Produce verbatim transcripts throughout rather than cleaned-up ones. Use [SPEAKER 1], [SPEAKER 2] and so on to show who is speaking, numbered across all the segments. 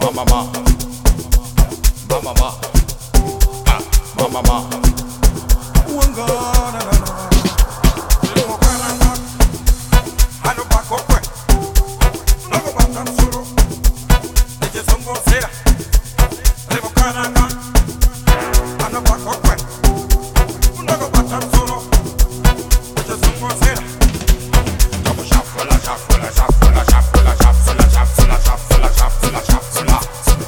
[SPEAKER 1] mama, mama, mama, ah, mama, mama. Uangana na na, leo karanga, ano pakokwe, nago batamsuro, nije songo sera, leo karanga, ano pakokwe, nago batamsuro, nije songo sera. Double shuffle, shuffle, shuffle, shuffle, shuffle, shuffle, shuffle, shuffle, shuffle.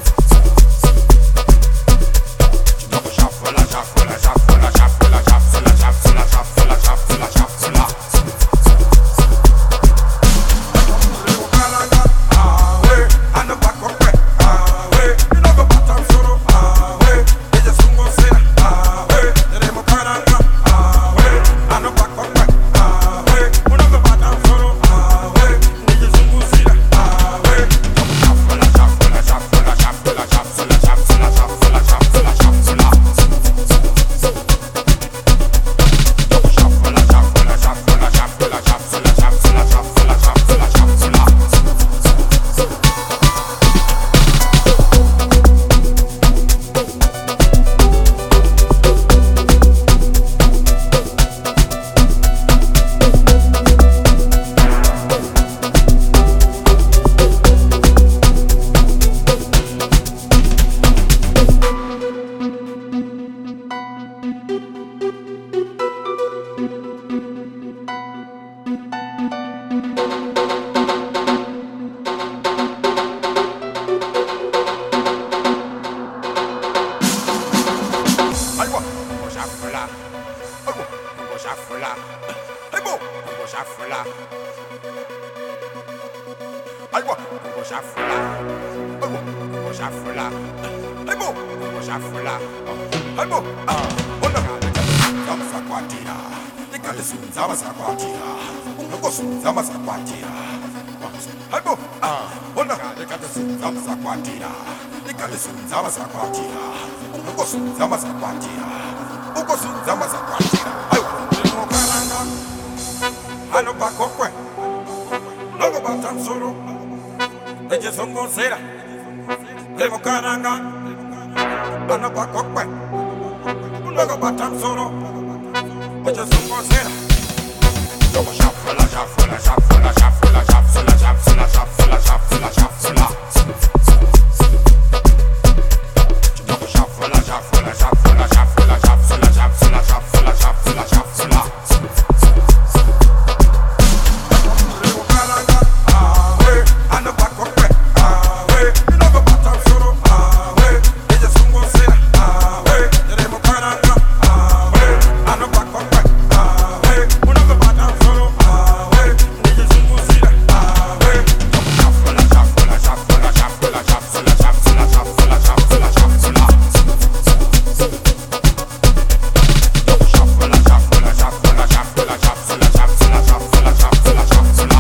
[SPEAKER 1] Double shuffle, shuffle, shuffle, shuffle, shuffle, shuffle, shuffle, shuffle, shuffle. Leo karanga, ah we, ano pakokwe, ah we, nago batamsuro, ah we, nije songo sera, ah we, leo karanga, ah we, ano pakokwe, ah we, nago batamsuro, ah we, nije songo sera, ah we. Double shuffle, shuffle, shuffle, shuffle, shuffle, shuffle, shuffle, shuffle, shuffle. Double shuffle, shuffle, shuffle, shuffle, shuffle, shuffle, shuffle, shuffle, shuffle. Aywa, go shuffle, aywa, go shuffle, aywa, go shuffle, aywa, go shuffle, aywa, go shuffle, aywa, go shuffle, aywa. Ah, ona kama sakwatira, nikalisunza masakwatira, ungosunza masakwatira. Aywa, ah, ona kama masakwatira, nikalisunza masakwatira, ungosunza masakwatira, ungosunza masakwatira. Aywa, leo karanga, ano pakokwe, nago batamsuro, nije songo sera, leo karanga, ano pakokwe, nago batamsuro, nije songo sera. Double shuffle, shuffle, shuffle, shuffle, shuffle, shuffle, shuffle, shuffle, shuffle. Double shuffle, shuffle, shuffle, shuffle, shuffle, shuffle, shuffle, shuffle, shuffle. Leo karanga, ah we, ano pakokwe, ah we, nago batamsuro, ah we, nije songo sera, ah we, leo karanga, ah we, ano pakokwe, ah we, nago batamsuro, ah we, nije songo sera, ah we. Double shuffle, shuffle, shuffle, shuffle, shuffle, shuffle, shuffle, shuffle, shuffle. Double shuffle, shuffle, shuffle, shuffle, shuffle, shuffle, shuffle, shuffle, shuffle.